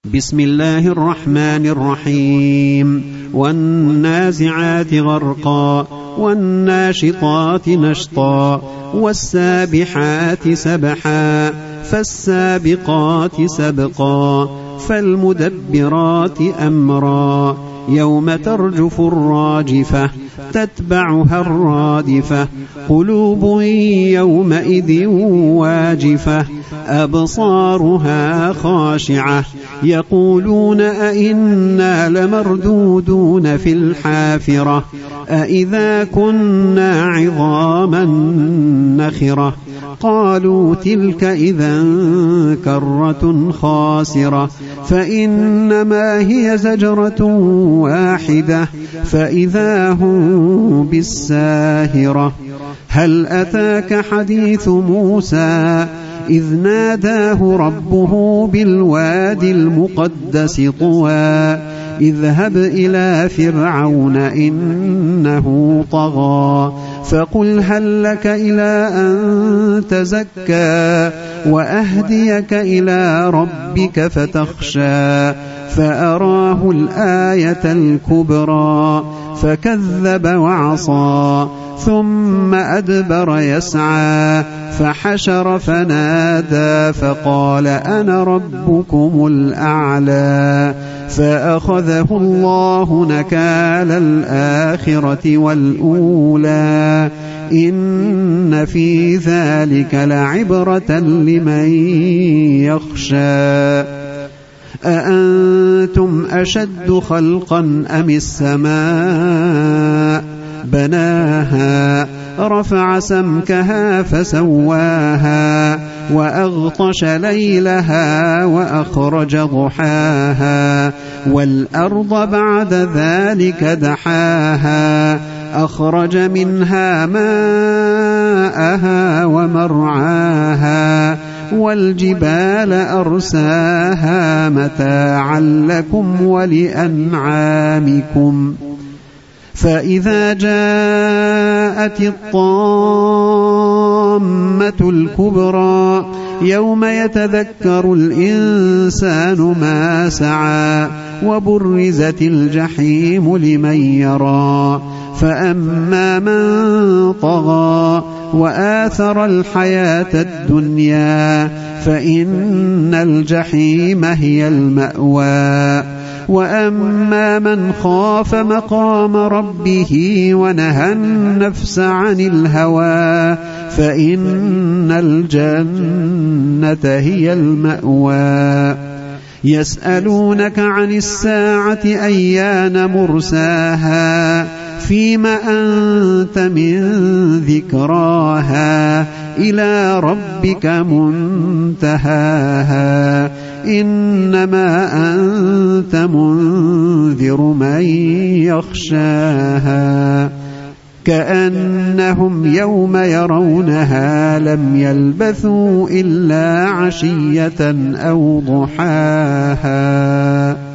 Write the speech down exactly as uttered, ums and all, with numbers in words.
بسم الله الرحمن الرحيم والنازعات غرقا والناشطات نشطا والسابحات سبحا فالسابقات سبقا فالمدبرات أمرا يوم ترجف الراجفة تتبعها الرادفة قلوب يومئذ واجفة أبصارها خاشعة يقولون أئنا لمردودون في الحافرة أئذا كنا عظاما نخرة قالوا تلك إذا كرة خاسرة فإنما هي زجرة واحدة فإذا هم بالساهرة هل أتاك حديث موسى إذ ناداه ربه بالوادي المقدس طوى اذهب إلى فرعون إنه طغى فقل هل لك إلى أن تزكى وأهديك إلى ربك فتخشى فأراه الآية الكبرى فكذب وعصى ثم أدبر يسعى فحشر فنادى فقال أنا ربكم الأعلى فأخذه الله نكال الآخرة والأولى إن في ذلك لعبرة لمن يخشى أأنتم أشد خلقا أم السماء بناها رفع سمكها فسواها وأغطش ليلها وأخرج ضحاها والأرض بعد ذلك دحاها أخرج منها ماءها ومرعاها والجبال أرساها متاعا لكم ولأنعامكم فإذا جاءت الطامة الكبرى يوم يتذكر الإنسان ما سعى وبرزت الجحيم لمن يرى فأما من طغى وآثر الحياة الدنيا فإن الجحيم هي المأوى وأما من خاف مقام ربه ونهى النفس عن الهوى فإن الجنة هي المأوى يسألونك عن الساعة أيان مرساها فيم أنت من ذكراها إلى ربك منتهاها إنما أنت منذر من يخشاها كأنهم يوم يرونها لم يلبثوا إلا عشية أو ضحاها.